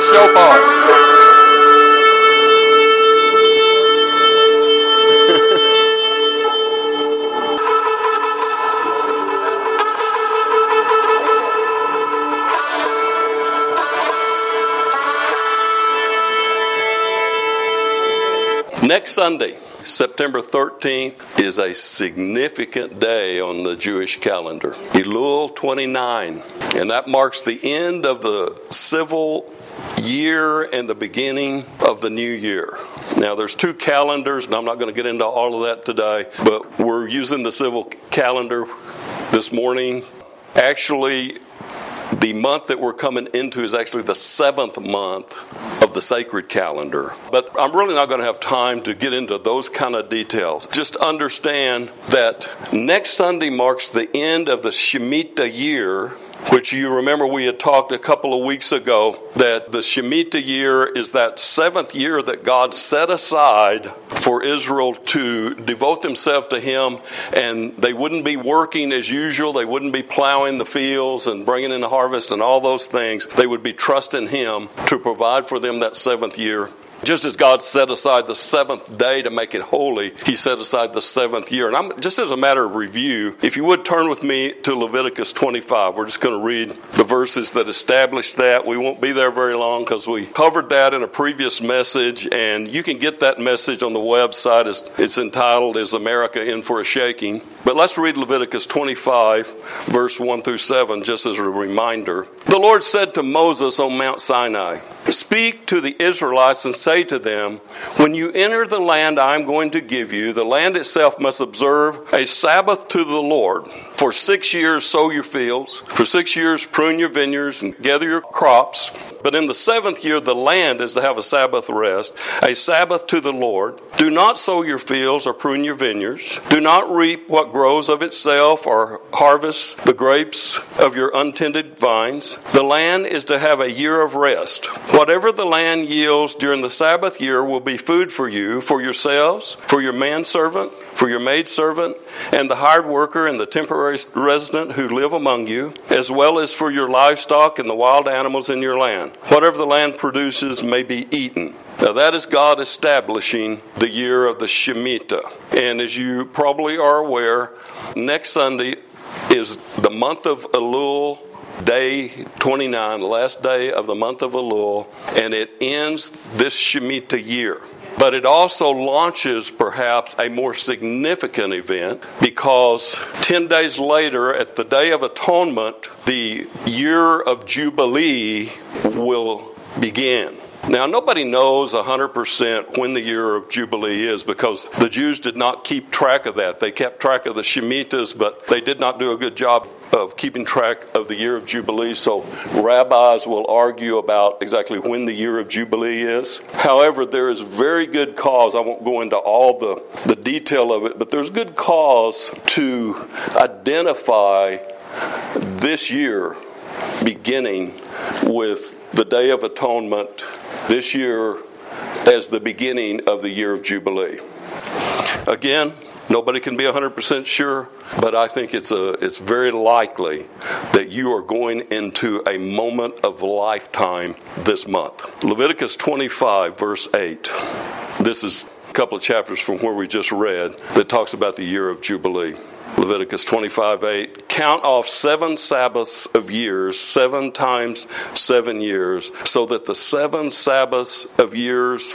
shofar. Next Sunday, September 13th, is a significant day on the Jewish calendar. Elul 29. And that marks the end of the civil year and the beginning of the new year. Now, there's two calendars, and I'm not going to get into all of that today, but we're using the civil calendar this morning. Actually, the month that we're coming into is actually the 7th month of the sacred calendar. But I'm really not going to have time to get into those kind of details. Just understand that next Sunday marks the end of the Shemitah year, which you remember we had talked a couple of weeks ago, that the Shemitah year is that 7th year that God set aside for Israel to devote themselves to Him, and they wouldn't be working as usual. They wouldn't be plowing the fields and bringing in the harvest and all those things. They would be trusting Him to provide for them that 7th year. Just as God set aside the 7th day to make it holy, He set aside the 7th year. And just as a matter of review, if you would turn with me to Leviticus 25. We're just going to read the verses that establish that. We won't be there very long because we covered that in a previous message. And you can get that message on the website. It's entitled, Is America in for a Shaking? But let's read Leviticus 25, verse 1 through 7, just as a reminder. The Lord said to Moses on Mount Sinai, "Speak to the Israelites and say to them, when you enter the land I am going to give you, the land itself must observe a Sabbath to the Lord. For 6 years sow your fields, for 6 years prune your vineyards and gather your crops. But in the 7th year the land is to have a Sabbath rest, a Sabbath to the Lord. Do not sow your fields or prune your vineyards. Do not reap what grows of itself or harvest the grapes of your untended vines. The land is to have a year of rest. Whatever the land yields during the Sabbath year will be food for you, for yourselves, for your manservant, for your maidservant, and the hired worker and the temporary resident who live among you, as well as for your livestock and the wild animals in your land. Whatever the land produces may be eaten." Now that is God establishing the year of the Shemitah. And as you probably are aware, next Sunday is the month of Elul, day 29, the last day of the month of Elul, and it ends this Shemitah year. But it also launches perhaps a more significant event, because 10 days later, at the Day of Atonement, the year of Jubilee will begin. Now, nobody knows 100% when the year of Jubilee is, because the Jews did not keep track of that. They kept track of the Shemitahs, but they did not do a good job of keeping track of the year of Jubilee. So rabbis will argue about exactly when the year of Jubilee is. However, there is very good cause. I won't go into all the detail of it, but there's good cause to identify this year beginning with the Day of Atonement this year as the beginning of the year of Jubilee. Again, nobody can be 100% sure, but I think it's very likely that you are going into a moment of lifetime this month. Leviticus 25, verse 8. This is a couple of chapters from where we just read that talks about the year of Jubilee. Leviticus 25:8, count off 7 Sabbaths of years, 7 times 7 years, so that the 7 Sabbaths of years,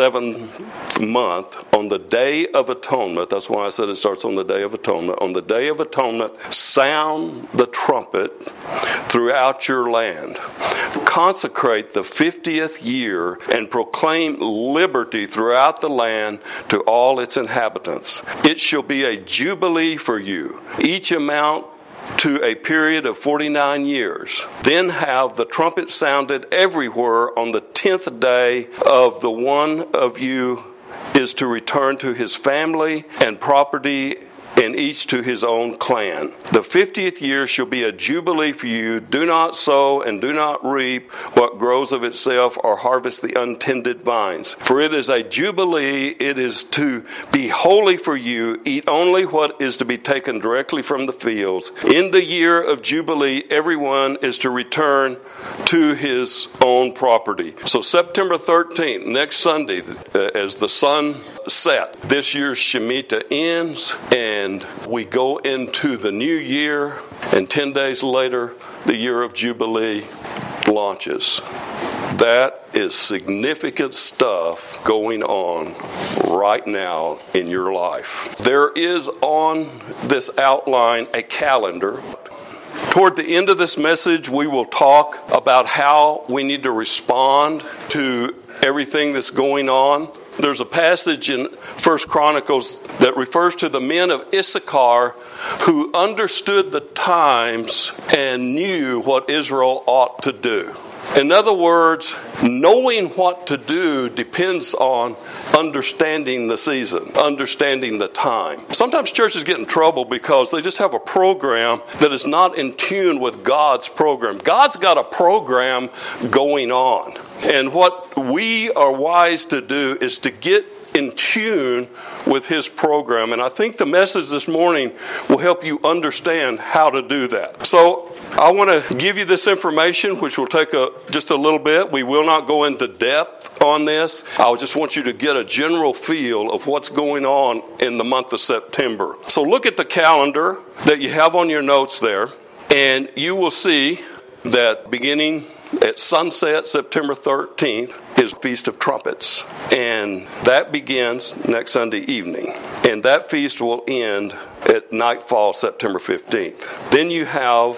7th month, on the Day of Atonement, that's why I said it starts on the Day of Atonement, on the Day of Atonement, sound the trumpet throughout your land. Consecrate the 50th year and proclaim liberty throughout the land to all its inhabitants. It shall be a jubilee for you, each amount to a period of 49 years. Then have the trumpet sounded everywhere on the 10th day of the one of you is to return to his family and property and each to his own clan. The 50th year shall be a jubilee for you. Do not sow and do not reap what grows of itself, or harvest the untended vines. For it is a jubilee, it is to be holy for you. Eat only what is to be taken directly from the fields. In the year of jubilee, everyone is to return to his own property. So September 13th, next Sunday, as the sun set, this year's Shemitah ends, and we go into the new year, and 10 days later, the year of Jubilee launches. That is significant stuff going on right now in your life. There is on this outline a calendar. Toward the end of this message, we will talk about how we need to respond to everything that's going on. There's a passage in 1 Chronicles that refers to the men of Issachar who understood the times and knew what Israel ought to do. In other words, knowing what to do depends on understanding the season, understanding the time. Sometimes churches get in trouble because they just have a program that is not in tune with God's program. God's got a program going on. And what we are wise to do is to get in tune with His program. And I think the message this morning will help you understand how to do that. So I want to give you this information, which will take just a little bit. We will not go into depth on this. I just want you to get a general feel of what's going on in the month of September. So look at the calendar that you have on your notes there, and you will see that beginning at sunset, September 13th, is Feast of Trumpets. And that begins next Sunday evening. And that feast will end at nightfall, September 15th. Then you have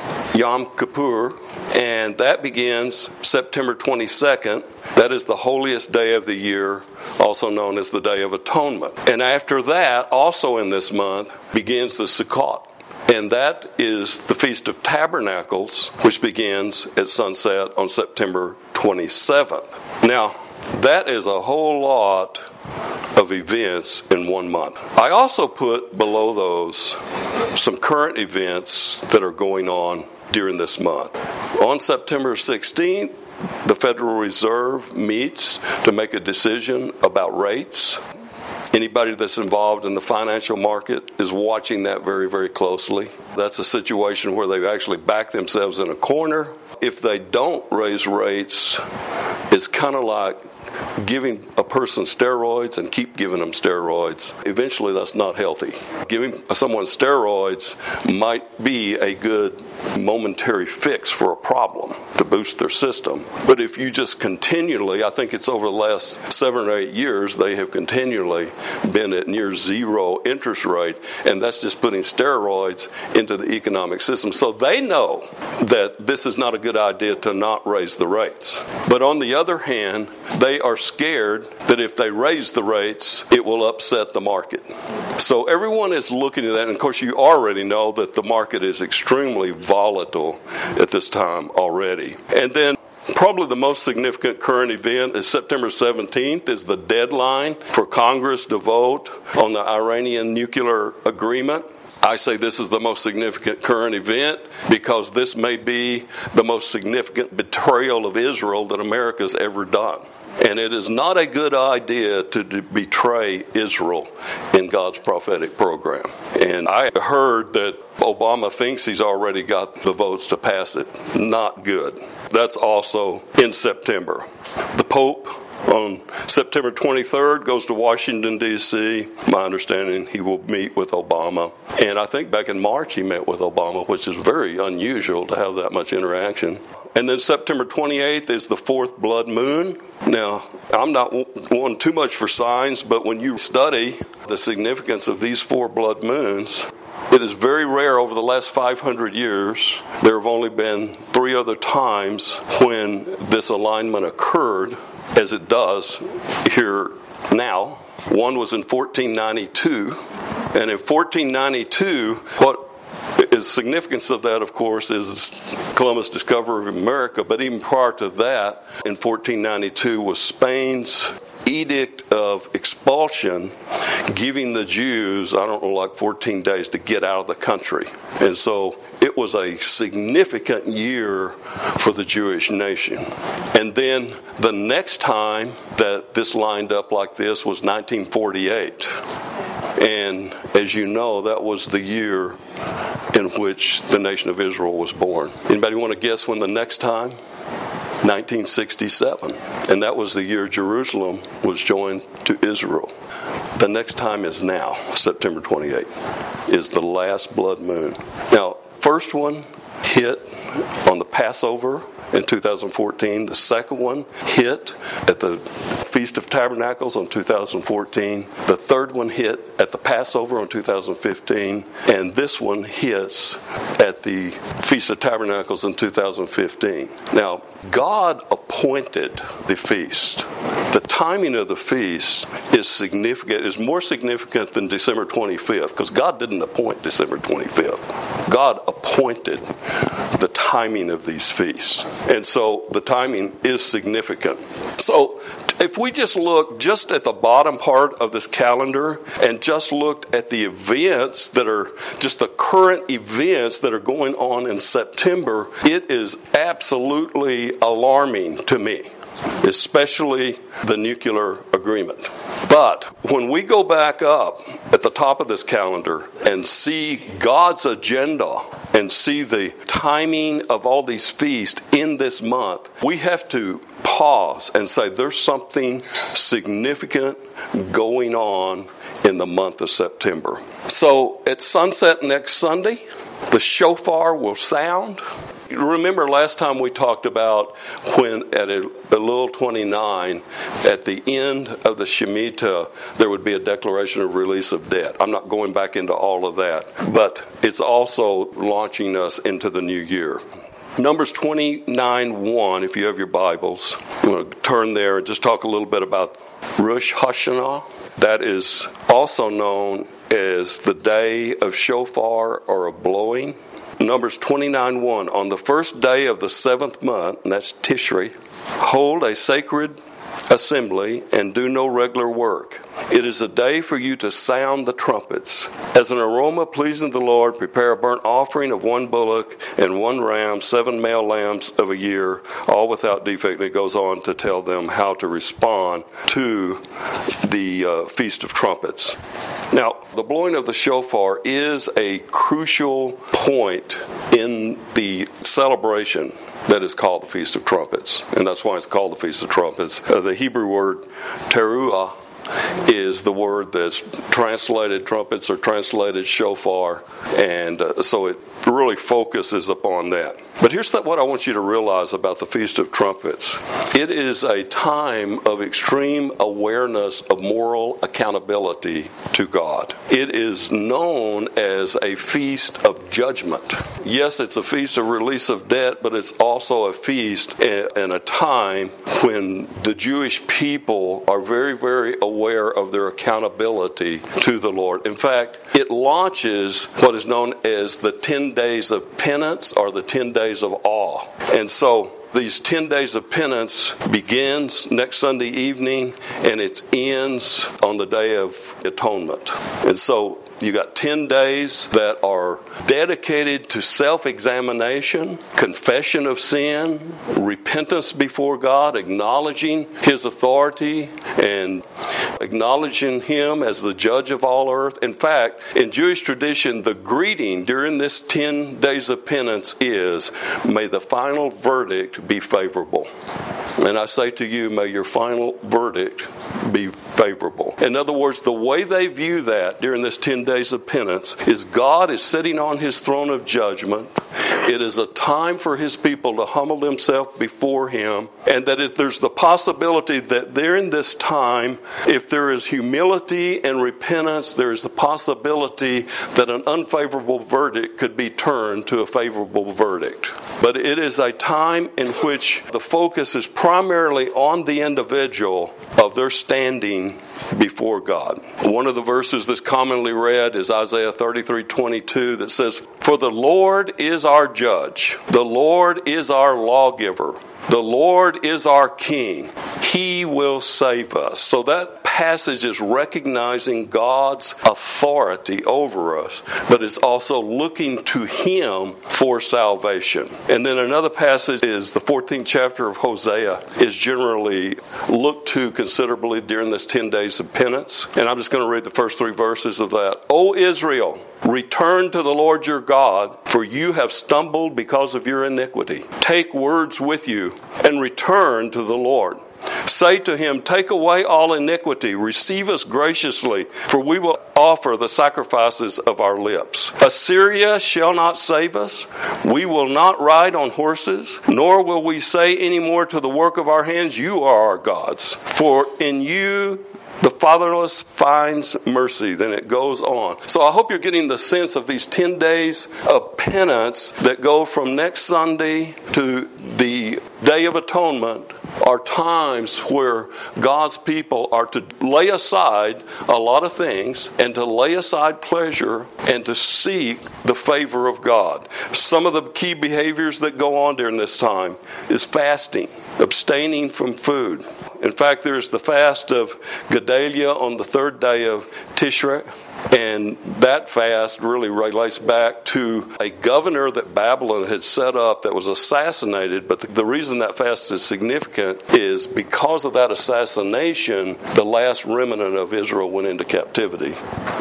Yom Kippur, and that begins September 22nd. That is the holiest day of the year, also known as the Day of Atonement. And after that, also in this month, begins the Sukkot. And that is the Feast of Tabernacles, which begins at sunset on September 27th. Now, that is a whole lot of events in 1 month. I also put below those some current events that are going on during this month. On September 16th, the Federal Reserve meets to make a decision about rates. Anybody that's involved in the financial market is watching that very, very closely. That's a situation where they've actually backed themselves in a corner. If they don't raise rates, it's kind of like giving a person steroids and keep giving them steroids. Eventually, that's not healthy. Giving someone steroids might be a good momentary fix for a problem to boost their system. But if you just continually, I think it's over the last 7 or 8 years, they have continually been at near zero interest rate, and that's just putting steroids into the economic system. So they know that this is not a good idea to not raise the rates. But on the other hand, they are scared that if they raise the rates, it will upset the market. So everyone is looking at that, and of course you already know that the market is extremely volatile at this time already. And then probably the most significant current event is September 17th is the deadline for Congress to vote on the Iranian nuclear agreement. I say this is the most significant current event because this may be the most significant betrayal of Israel that America's ever done. And it is not a good idea to betray Israel in God's prophetic program. And I heard that Obama thinks he's already got the votes to pass it. Not good. That's also in September. The Pope on September 23rd goes to Washington, D.C. My understanding, he will meet with Obama. And I think back in March he met with Obama, which is very unusual to have that much interaction. And then September 28th is the fourth blood moon. Now, I'm not one too much for signs, but when you study the significance of these 4 blood moons, it is very rare over the last 500 years. There have only been 3 other times when this alignment occurred, as it does here now. One was in 1492, and in 1492, what is significance of that, of course, is Columbus' discovery of America. But even prior to that, in 1492, was Spain's edict of expulsion, giving the Jews, 14 days to get out of the country. And so it was a significant year for the Jewish nation. And then the next time that this lined up like this was 1948. And as you know, that was the year in which the nation of Israel was born. Anybody want to guess when the next time? 1967. And that was the year Jerusalem was joined to Israel. The next time is now, September 28th, is the last blood moon. Now, first one hit on the Passover in 2014. The second one hit at the Feast of Tabernacles on 2014. The third one hit at the Passover on 2015. And this one hits at the Feast of Tabernacles in 2015. Now, God appointed the feast. The timing of the feast is significant, is more significant than December 25th, because God didn't appoint December 25th. God appointed the timing of these feasts. And so the timing is significant. So if we just look just at the bottom part of this calendar and just looked at the events that are just the current events that are going on in September, it is absolutely alarming to me, especially the nuclear agreement. But when we go back up at the top of this calendar and see God's agenda and see the timing of all these feasts in this month, we have to pause and say there's something significant going on in the month of September. So at sunset next Sunday, the shofar will sound. Remember last time we talked about when at Elul 29, at the end of the Shemitah, there would be a declaration of release of debt. I'm not going back into all of that, but it's also launching us into the new year. Numbers 29:1, if you have your Bibles, I'm going to turn there and just talk a little bit about Rosh Hashanah. That is also known as the day of shofar or of blowing. Numbers 29:1, on the first day of the 7th month, and that's Tishri, hold a sacred assembly and do no regular work. It is a day for you to sound the trumpets. As an aroma pleasing the Lord, prepare a burnt offering of 1 bullock and 1 ram, 7 male lambs of a year, all without defect. And it goes on to tell them how to respond to the Feast of Trumpets. Now, the blowing of the shofar is a crucial point in the celebration that is called the Feast of Trumpets. And that's why it's called the Feast of Trumpets. The Hebrew word teruah is the word that's translated trumpets or translated shofar, and so it really focuses upon that. But here's what I want you to realize about the Feast of Trumpets. It is a time of extreme awareness of moral accountability to God. It is known as a feast of judgment. Yes, it's a feast of release of debt, but it's also a feast and a time when the Jewish people are very, very aware of their accountability to the Lord. In fact, it launches what is known as the 10 days of penance or the 10 days of awe. And so these 10 days of penance begins next Sunday evening and it ends on the Day of Atonement. And so you got 10 days that are dedicated to self-examination, confession of sin, repentance before God, acknowledging His authority, and acknowledging Him as the judge of all earth. In fact, in Jewish tradition, the greeting during this 10 days of penance is, may the final verdict be favorable. And I say to you, may your final verdict be favorable. In other words, the way they view that during this 10 days of penance is God is sitting on His throne of judgment. It is a time for His people to humble themselves before Him, and that if there's the possibility that during this time, if there is humility and repentance, there is the possibility that an unfavorable verdict could be turned to a favorable verdict. but it is a time in which the focus is primarily on the individual of their standing before God. One of the verses that's commonly read is Isaiah 33:22 that says, "For the Lord is our judge, the Lord is our lawgiver, the Lord is our king. He will save us." So that passage is recognizing God's authority over us, but it's also looking to Him for salvation. And then another passage is the 14th chapter of Hosea, is generally looked to considerably during this 10 days of penance. And I'm just going to read the first 3 verses of that. "O Israel, return to the Lord your God, for you have stumbled because of your iniquity. Take words with you and return to the Lord. Say to him, take away all iniquity, receive us graciously, for we will offer the sacrifices of our lips. Assyria shall not save us. We will not ride on horses, nor will we say any more to the work of our hands, you are our gods. For in you the fatherless finds mercy." Then it goes on. So I hope you're getting the sense of these 10 days of penance that go from next Sunday to the Day of Atonement are times where God's people are to lay aside a lot of things and to lay aside pleasure and to seek the favor of God. Some of the key behaviors that go on during this time is fasting, abstaining from food. In fact, there's the fast of Gedalia on the 3rd day of Tishrei. And that fast really relates back to a governor that Babylon had set up that was assassinated. But the reason that fast is significant is because of that assassination, the last remnant of Israel went into captivity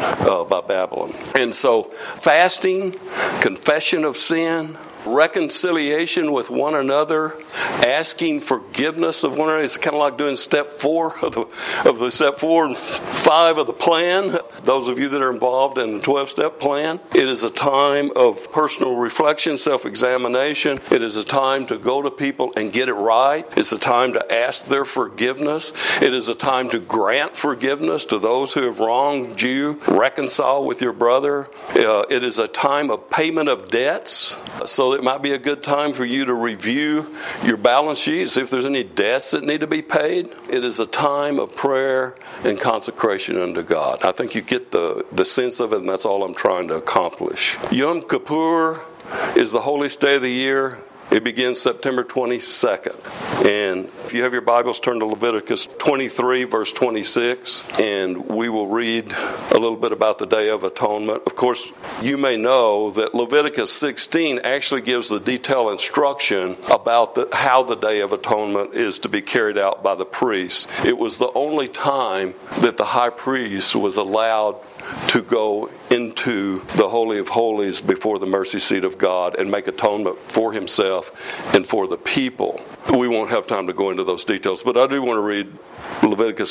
by Babylon. And so fasting, confession of sin, reconciliation with one another, asking forgiveness of one another. It's kind of like doing step 4 of the step 4 and 5 of the plan. Those of you that are involved in the 12-step plan, it is a time of personal reflection, self-examination. It is a time to go to people and get it right. It's a time to ask their forgiveness. It is a time to grant forgiveness to those who have wronged you. Reconcile with your brother. It is a time of payment of debts. So it might be a good time for you to review your balance sheet, see if there's any debts that need to be paid. It is a time of prayer and consecration unto God. I think you get the sense of it, and that's all I'm trying to accomplish. Yom Kippur is the holiest day of the year. It begins September 22nd. And if you have your Bibles, turn to Leviticus 23, verse 26, and we will read a little bit about the Day of Atonement. Of course, you may know that Leviticus 16 actually gives the detailed instruction about how the Day of Atonement is to be carried out by the priests. It was the only time that the high priest was allowed to go into the Holy of Holies before the mercy seat of God and make atonement for himself and for the people. We won't have time to go into those details, but I do want to read Leviticus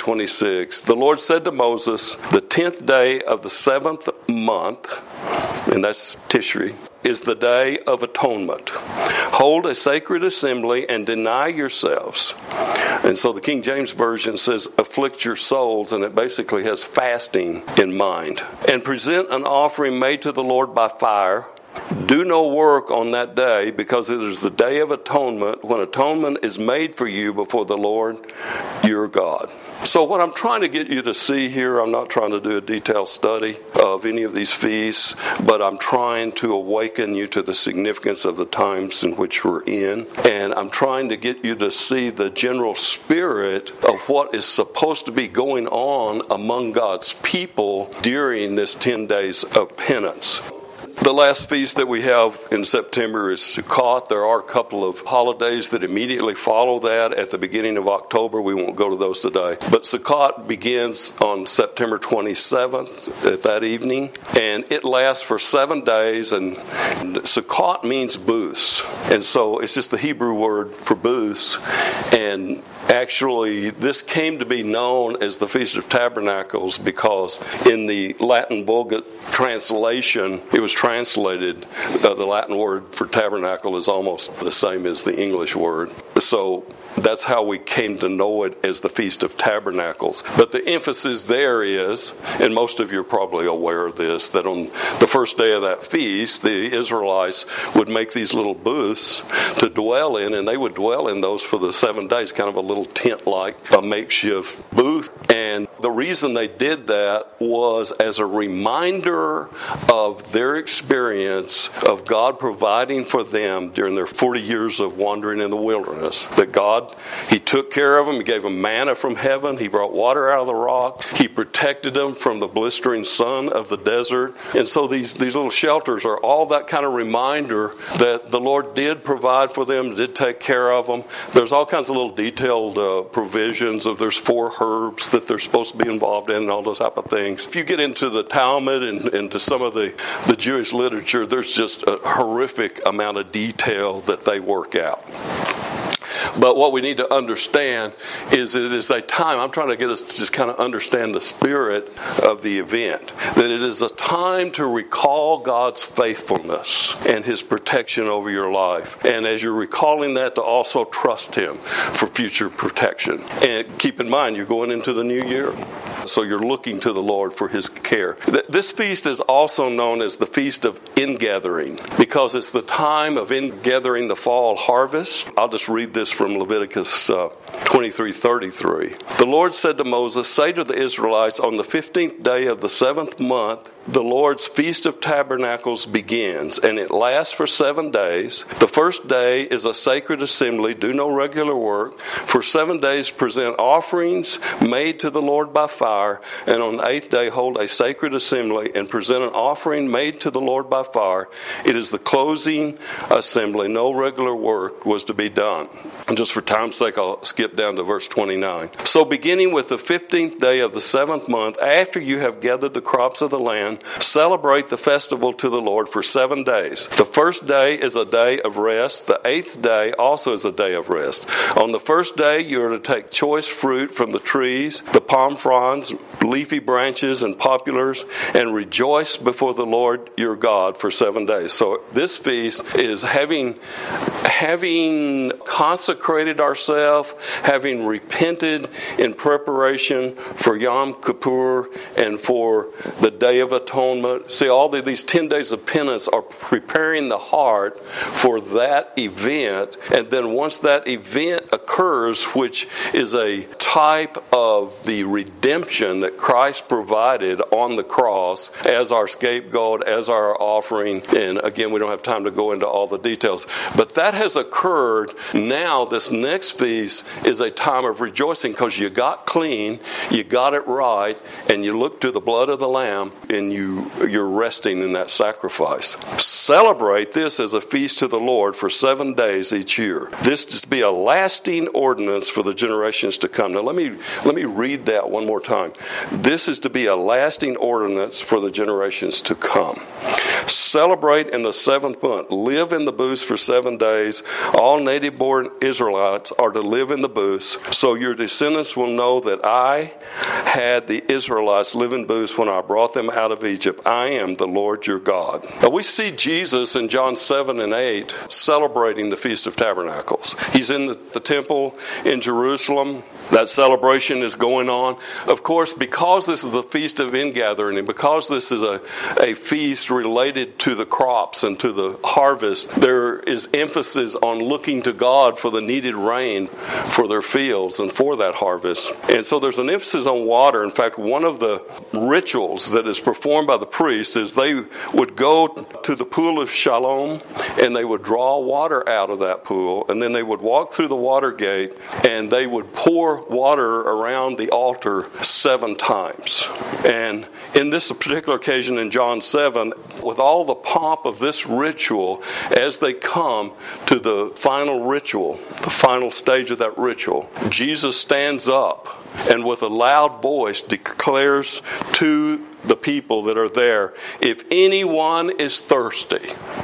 23:26. "The Lord said to Moses, the 10th day of the 7th month," and that's Tishri, "is the Day of Atonement. Hold a sacred assembly and deny yourselves." And so the King James Version says, "afflict your souls," and it basically has fasting in mind. "And present an offering made to the Lord by fire. Do no work on that day, because it is the Day of Atonement, when atonement is made for you before the Lord your God." So what I'm trying to get you to see here, I'm not trying to do a detailed study of any of these feasts, but I'm trying to awaken you to the significance of the times in which we're in. And I'm trying to get you to see the general spirit of what is supposed to be going on among God's people during this 10 days of penance. The last feast that we have in September is Sukkot. There are a couple of holidays that immediately follow that at the beginning of October. We won't go to those today. But Sukkot begins on September 27th at that evening, and it lasts for 7 days. And Sukkot means booths. And so it's just the Hebrew word for booths. And actually, this came to be known as the Feast of Tabernacles because in the Latin Vulgate translation, it was translated, the Latin word for tabernacle is almost the same as the English word. So that's how we came to know it as the Feast of Tabernacles. But the emphasis there is, and most of you are probably aware of this, that on the first day of that feast, the Israelites would make these little booths to dwell in, and they would dwell in those for the 7 days, kind of a little tent-like, a makeshift booth. And the reason they did that was as a reminder of their experience of God providing for them during their 40 years of wandering in the wilderness. That God, He took care of them. He gave them manna from heaven. He brought water out of the rock. He protected them from the blistering sun of the desert. And so these little shelters are all that kind of reminder that the Lord did provide for them, did take care of them. There's all kinds of little detailed provisions of there's 4 herbs that they're supposed to be involved in and all those type of things. If you get into the Talmud and into some of the Jewish literature, there's just a horrific amount of detail that they work out. But what we need to understand is it is a time, I'm trying to get us to just kind of understand the spirit of the event, that it is a time to recall God's faithfulness and His protection over your life. And as you're recalling that, to also trust Him for future protection. And keep in mind, you're going into the new year, so you're looking to the Lord for His care. This feast is also known as the Feast of Ingathering, because it's the time of ingathering the fall harvest. I'll just read this from Leviticus 23:33. The Lord said to Moses, "Say to the Israelites, on the 15th day of the 7th month, the Lord's Feast of Tabernacles begins, and it lasts for 7 days. The first day is a sacred assembly. Do no regular work. For 7 days present offerings made to the Lord by fire, and on the 8th day hold a sacred assembly and present an offering made to the Lord by fire. It is the closing assembly. No regular work was to be done." And just for time's sake, I'll skip down to verse 29. "So beginning with the 15th day of the 7th month, after you have gathered the crops of the land, celebrate the festival to the Lord for 7 days. The first day is a day of rest. The 8th day also is a day of rest. On the first day, you are to take choice fruit from the trees, the palm fronds, leafy branches, and poplars, and rejoice before the Lord your God for 7 days." So this feast is having consecrated ourselves, having repented in preparation for Yom Kippur and for the Day of Atonement. See, all these 10 days of penance are preparing the heart for that event. And then once that event occurs, which is a type of the redemption that Christ provided on the cross as our scapegoat, as our offering. And again, we don't have time to go into all the details. But that has occurred. Now this next feast is a time of rejoicing because you got clean, you got it right, and you look to the blood of the Lamb, and you're resting in that sacrifice. Celebrate this as a feast to the Lord for 7 days each year. This is to be a lasting ordinance for the generations to come. Now let me read that one more time. This is to be a lasting ordinance for the generations to come. Celebrate in the 7th month. Live in the booths for 7 days. All native-born Israelites are to live in the booths, so your descendants will know that I had the Israelites live in booths when I brought them out of Egypt. I am the Lord your God. Now we see Jesus in John 7 and 8 celebrating the Feast of Tabernacles. He's in the temple in Jerusalem. That celebration is going on. Of course, because this is the Feast of Ingathering, and because this is a feast related to the crops and to the harvest, there is emphasis on looking to God for the needed rain for their fields and for that harvest. And so there's an emphasis on water. In fact, one of the rituals that is performed by the priests is they would go to the pool of Shalom and they would draw water out of that pool, and then they would walk through the water gate and they would pour water around the altar 7 times. And in this particular occasion in John 7, with all the pomp of this ritual, as they come to the final ritual, the final stage of that ritual, Jesus stands up and with a loud voice declares to the people that are there, "If anyone is thirsty,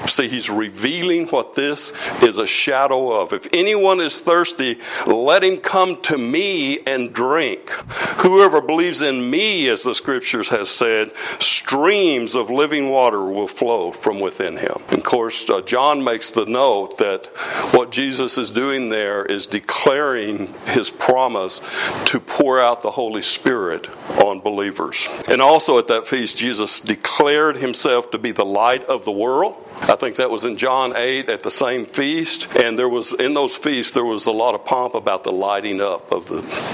See, he's revealing what this is a shadow of. If anyone is thirsty, let him come to me and drink. Whoever believes in me, as the scriptures has said, streams of living water will flow from within him. And of course, John makes the note that what Jesus is doing there is declaring his promise to pour out the Holy Spirit on believers. And also at that feast, Jesus declared himself to be the light of the world. I think that was in John 8 at the same feast. And in those feasts, there was a lot of pomp about the lighting up of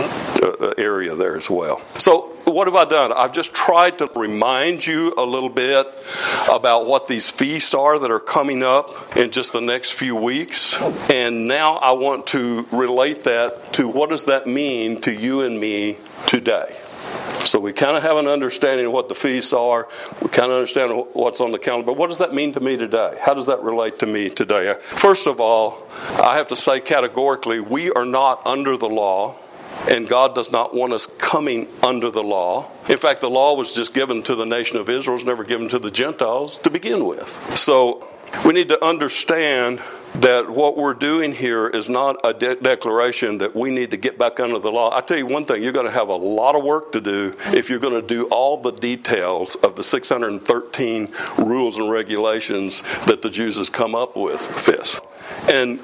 the area there as well. So what have I done? I've just tried to remind you a little bit about what these feasts are that are coming up in just the next few weeks. And now I want to relate that to what does that mean to you and me today. So we kind of have an understanding of what the feasts are. We kind of understand what's on the calendar. But what does that mean to me today? How does that relate to me today? First of all, I have to say categorically, we are not under the law. And God does not want us coming under the law. In fact, the law was just given to the nation of Israel. It was never given to the Gentiles to begin with. So we need to understand that what we're doing here is not a declaration that we need to get back under the law. I tell you one thing, you're going to have a lot of work to do if you're going to do all the details of the 613 rules and regulations that the Jews has come up with this. And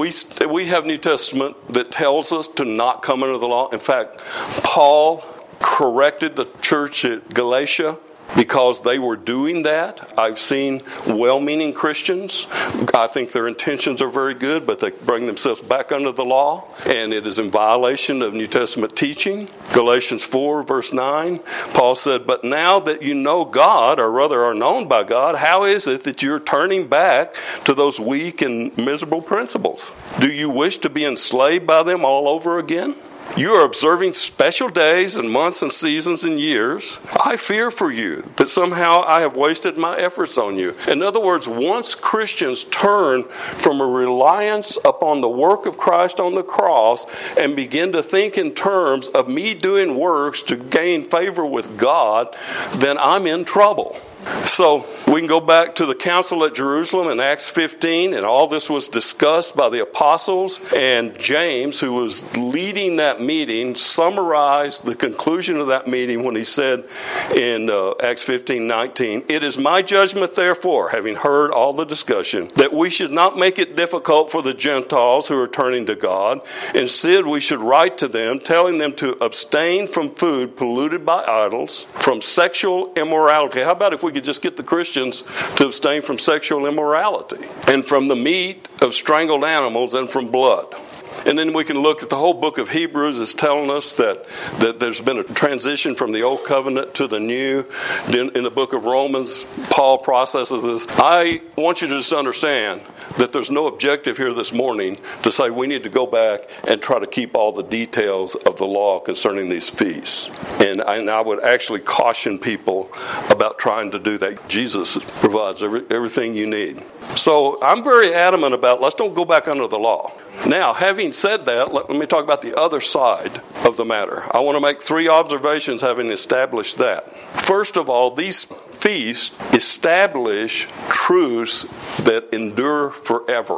we have New Testament that tells us to not come under the law. In fact, Paul corrected the church at Galatia because they were doing that. I've seen well-meaning Christians. I think their intentions are very good, but they bring themselves back under the law, and it is in violation of New Testament teaching. Galatians 4, verse 9, Paul said, "But now that you know God, or rather are known by God, how is it that you're turning back to those weak and miserable principles? Do you wish to be enslaved by them all over again? You are observing special days and months and seasons and years. I fear for you that somehow I have wasted my efforts on you." In other words, once Christians turn from a reliance upon the work of Christ on the cross and begin to think in terms of me doing works to gain favor with God, then I'm in trouble. So we can go back to the council at Jerusalem in Acts 15, and all this was discussed by the apostles, and James, who was leading that meeting, summarized the conclusion of that meeting when he said in Acts 15:19, "It is my judgment, therefore, having heard all the discussion, that we should not make it difficult for the Gentiles who are turning to God. Instead, we should write to them, telling them to abstain from food polluted by idols, from sexual immorality." How about if we could just get the Christians to abstain from sexual immorality, and from the meat of strangled animals, and from blood? And then we can look at the whole book of Hebrews is telling us that there's been a transition from the old covenant to the new. In the book of Romans, Paul processes this. I want you to just understand that there's no objective here this morning to say we need to go back and try to keep all the details of the law concerning these feasts. And I would actually caution people about trying to do that. Jesus provides everything you need. So I'm very adamant about let's don't go back under the law. Now, having said that, let me talk about the other side of the matter. I want to make 3 observations having established that. First of all, these feasts establish truths that endure forever.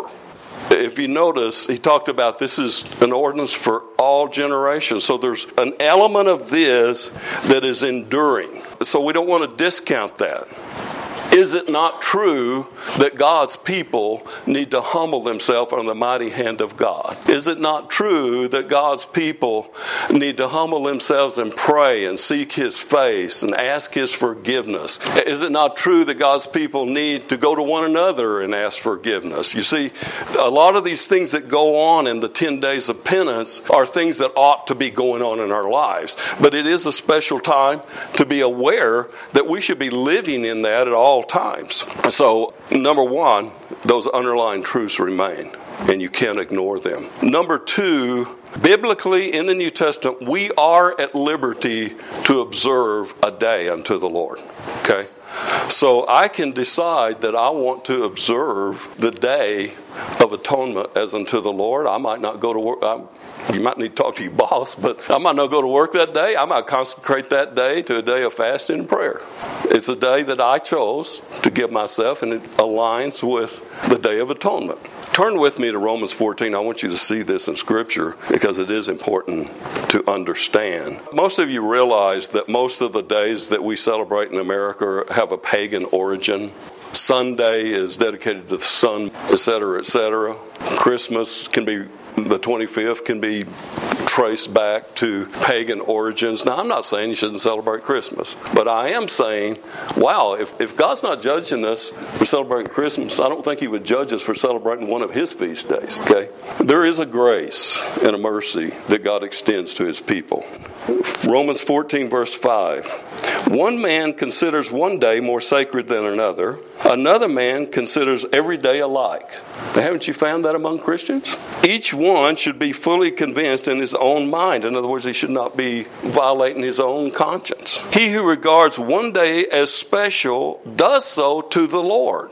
If you notice, he talked about this is an ordinance for all generations. So there's an element of this that is enduring. So we don't want to discount that. Is it not true that God's people need to humble themselves under the mighty hand of God? Is it not true that God's people need to humble themselves and pray and seek His face and ask His forgiveness? Is it not true that God's people need to go to one another and ask forgiveness? You see, a lot of these things that go on in the 10 days of penance are things that ought to be going on in our lives. But it is a special time to be aware that we should be living in that at all times. So, number one, those underlying truths remain, and you can't ignore them. Number two, biblically in the New Testament, we are at liberty to observe a day unto the Lord. Okay? So I can decide that I want to observe the Day of Atonement as unto the Lord. I might not go to work. You might need to talk to your boss, but I might not go to work that day. I might consecrate that day to a day of fasting and prayer. It's a day that I chose to give myself, and it aligns with the Day of Atonement. Turn with me to Romans 14. I want you to see this in Scripture because it is important to understand. Most of you realize that most of the days that we celebrate in America have a pagan origin. Sunday is dedicated to the sun, etc., etc. Christmas can be, the 25th can be traced back to pagan origins. Now, I'm not saying you shouldn't celebrate Christmas, but I am saying, wow, if God's not judging us for celebrating Christmas, I don't think He would judge us for celebrating one of His feast days, okay? There is a grace and a mercy that God extends to His people. Romans 14, verse 5. One man considers one day more sacred than another. Another man considers every day alike. Now, haven't you found that among Christians? Each one should be fully convinced in his own mind. In other words, he should not be violating his own conscience. He who regards one day as special does so to the Lord.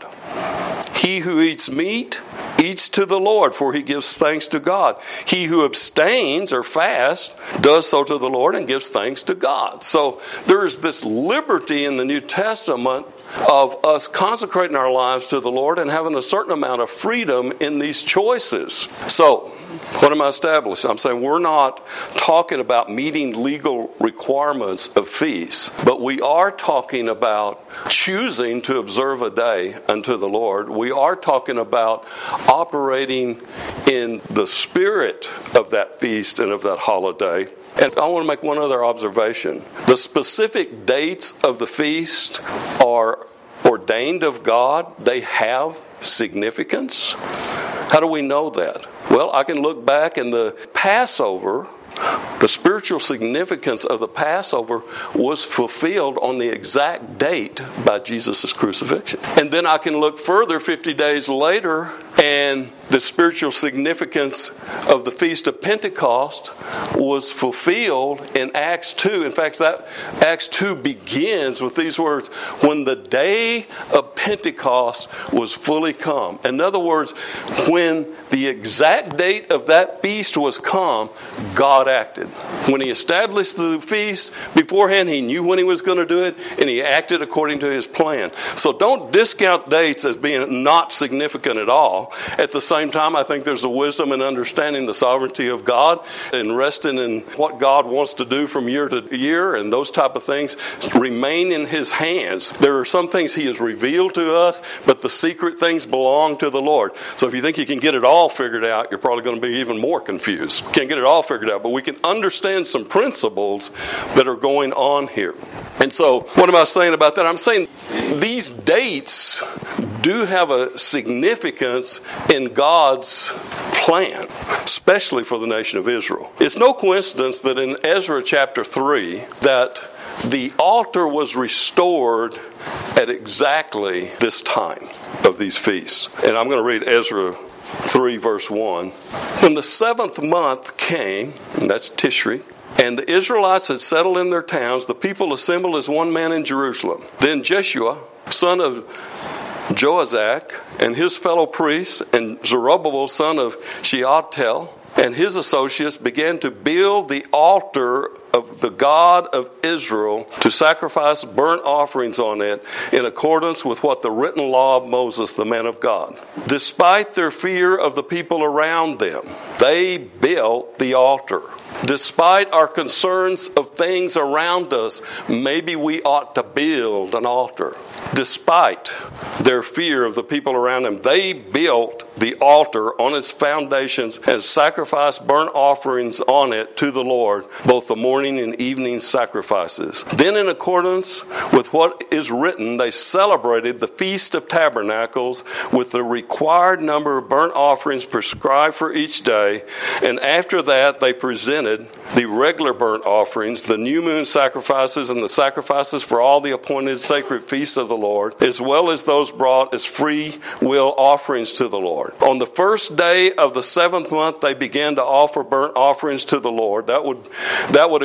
He who eats meat eats to the Lord, for he gives thanks to God. He who abstains or fasts does so to the Lord and gives thanks to God. So there's this liberty in the New Testament of us consecrating our lives to the Lord and having a certain amount of freedom in these choices. So, what am I establishing? I'm saying we're not talking about meeting legal requirements of feasts, but we are talking about choosing to observe a day unto the Lord. We are talking about operating in the spirit of that feast and of that holiday. And I want to make one other observation. The specific dates of the feast are ordained of God. They have significance. How do we know that? Well, I can look back in the Passover. The spiritual significance of the Passover was fulfilled on the exact date by Jesus' crucifixion. And then I can look further 50 days later, and the spiritual significance of the Feast of Pentecost was fulfilled in Acts 2. In fact, that Acts 2 begins with these words, when the day of Pentecost was fully come. In other words, when the exact date of that feast was come, God acted. When He established the feast beforehand, He knew when He was going to do it, and He acted according to His plan. So don't discount dates as being not significant at all. At the same time, I think there's a wisdom in understanding the sovereignty of God and resting in what God wants to do from year to year, and those type of things remain in His hands. There are some things He has revealed to us, but the secret things belong to the Lord. So if you think you can get it all figured out, you're probably going to be even more confused. Can't get it all figured out, but we can understand some principles that are going on here. And so, what am I saying about that? I'm saying these dates do have a significance in God's plan, especially for the nation of Israel. It's no coincidence that in Ezra chapter 3, that the altar was restored at exactly this time of these feasts. And I'm going to read Ezra 3 verse 1. When the 7th month came, and that's Tishri, and the Israelites had settled in their towns, the people assembled as one man in Jerusalem. Then Jeshua, son of Joazak, and his fellow priests, and Zerubbabel, son of Shealtiel, and his associates began to build the altar of the God of Israel to sacrifice burnt offerings on it in accordance with what the written law of Moses, the man of God. Despite their fear of the people around them, they built the altar. Despite our concerns of things around us, maybe we ought to build an altar. Despite their fear of the people around them, they built the altar on its foundations and sacrificed burnt offerings on it to the Lord, both the morning and evening sacrifices. Then, in accordance with what is written, they celebrated the Feast of Tabernacles with the required number of burnt offerings prescribed for each day, and after that they presented the regular burnt offerings, the new moon sacrifices, and the sacrifices for all the appointed sacred feasts of the Lord, as well as those brought as free will offerings to the Lord. On the first day of the 7th month, they began to offer burnt offerings to the Lord. That would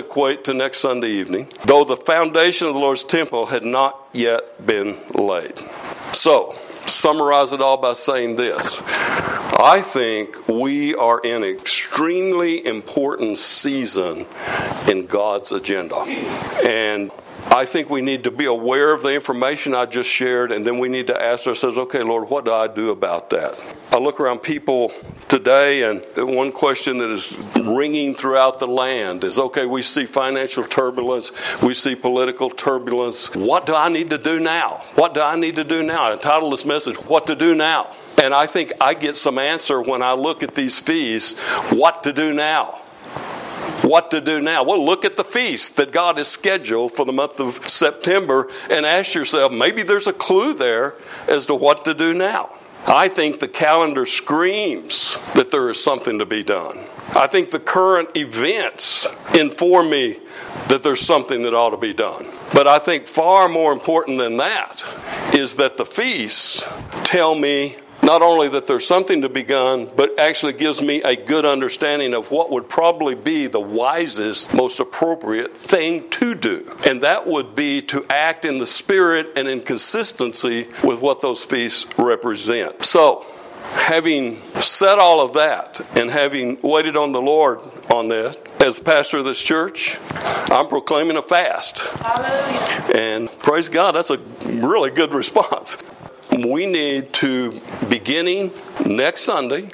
equate to next Sunday evening, though the foundation of the Lord's temple had not yet been laid. So, summarize it all by saying this. I think we are in an extremely important season in God's agenda. And I think we need to be aware of the information I just shared, and then we need to ask ourselves, okay, Lord, what do I do about that? I look around people today, and one question that is ringing throughout the land is, okay, we see financial turbulence, we see political turbulence. What do I need to do now? What do I need to do now? I entitled this message, What to Do Now? And I think I get some answer when I look at these feasts, what to do now. What to do now? Well, look at the feast that God has scheduled for the month of September and ask yourself, maybe there's a clue there as to what to do now. I think the calendar screams that there is something to be done. I think the current events inform me that there's something that ought to be done. But I think far more important than that is that the feasts tell me not only that there's something to be done, but actually gives me a good understanding of what would probably be the wisest, most appropriate thing to do. And that would be to act in the spirit and in consistency with what those feasts represent. So, having said all of that, and having waited on the Lord on this, as pastor of this church, I'm proclaiming a fast. Hallelujah. And praise God, that's a really good response. We need to, beginning next Sunday,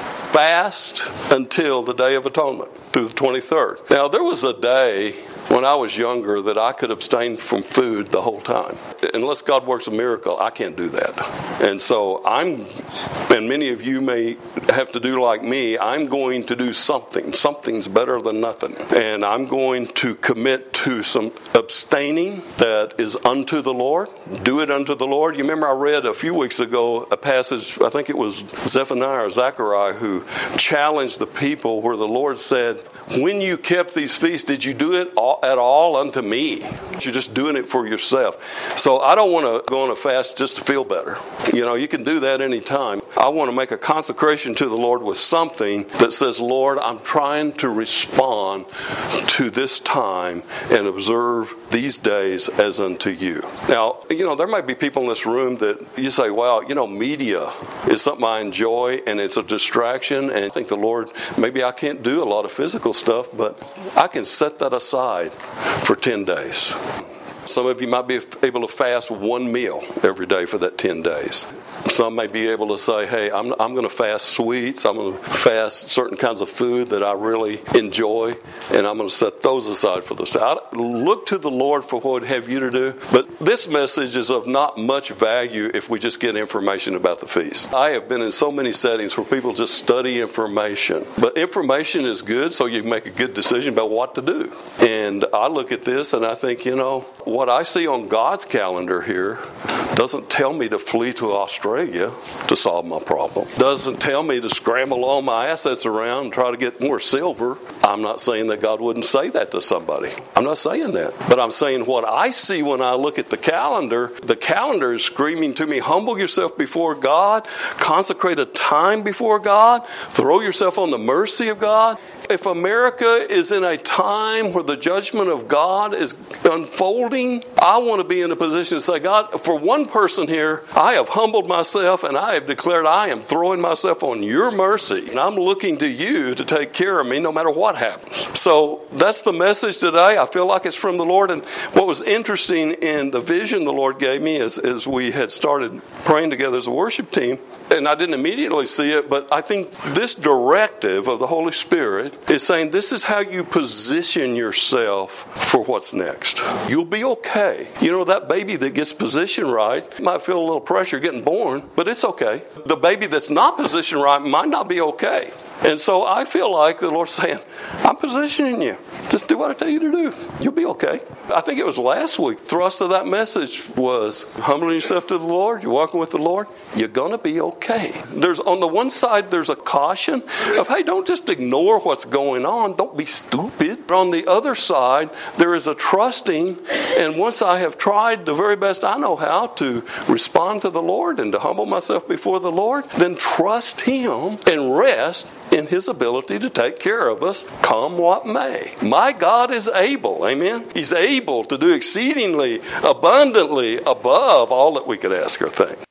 fast until the Day of Atonement, through the 23rd. Now, there was a day when I was younger that I could abstain from food the whole time. Unless God works a miracle, I can't do that. And so and many of you may have to do like me, I'm going to do something. Something's better than nothing. And I'm going to commit to some abstaining that is unto the Lord. Do it unto the Lord. You remember I read a few weeks ago a passage, I think it was Zephaniah or Zechariah, who challenged the people where the Lord said, when you kept these feasts, did you do it at all unto me? You're just doing it for yourself. So I don't want to go on a fast just to feel better. You can do that anytime. I want to make a consecration to the Lord with something that says, Lord, I'm trying to respond to this time and observe these days as unto you. Now, there might be people in this room that you say, wow, media is something I enjoy and it's a distraction. And I think the Lord, maybe I can't do a lot of physical stuff, but I can set that aside for 10 days. Some of you might be able to fast one meal every day for that 10 days. Some may be able to say, hey, I'm going to fast sweets. I'm going to fast certain kinds of food that I really enjoy, and I'm going to set those aside for this. I look to the Lord for what He'd have you to do. But this message is of not much value if we just get information about the feast. I have been in so many settings where people just study information. But information is good, so you can make a good decision about what to do. And I look at this and I think, what I see on God's calendar here doesn't tell me to flee to Australia to solve my problem. Doesn't tell me to scramble all my assets around and try to get more silver. I'm not saying that God wouldn't say that to somebody. I'm not saying that. But I'm saying what I see when I look at the calendar is screaming to me, humble yourself before God, consecrate a time before God, throw yourself on the mercy of God. If America is in a time where the judgment of God is unfolding, I want to be in a position to say, God, for one person here, I have humbled myself and I have declared I am throwing myself on your mercy. And I'm looking to you to take care of me no matter what happens. So that's the message today. I feel like it's from the Lord. And what was interesting in the vision the Lord gave me as we had started praying together as a worship team, and I didn't immediately see it, but I think this directive of the Holy Spirit is saying this is how you position yourself for what's next. You'll be okay. That baby that gets positioned right might feel a little pressure getting born, but it's okay. The baby that's not positioned right might not be okay. And so I feel like the Lord's saying, I'm positioning you. Just do what I tell you to do. You'll be okay. I think it was last week. The thrust of that message was humbling yourself to the Lord. You're walking with the Lord. You're going to be okay. On the one side, there's a caution of, hey, don't just ignore what's going on. Don't be stupid. But on the other side, there is a trusting. And once I have tried the very best I know how to respond to the Lord and to humble myself before the Lord, then trust Him and rest in His ability to take care of us, come what may. My God is able, amen? He's able to do exceedingly, abundantly, above all that we could ask or think.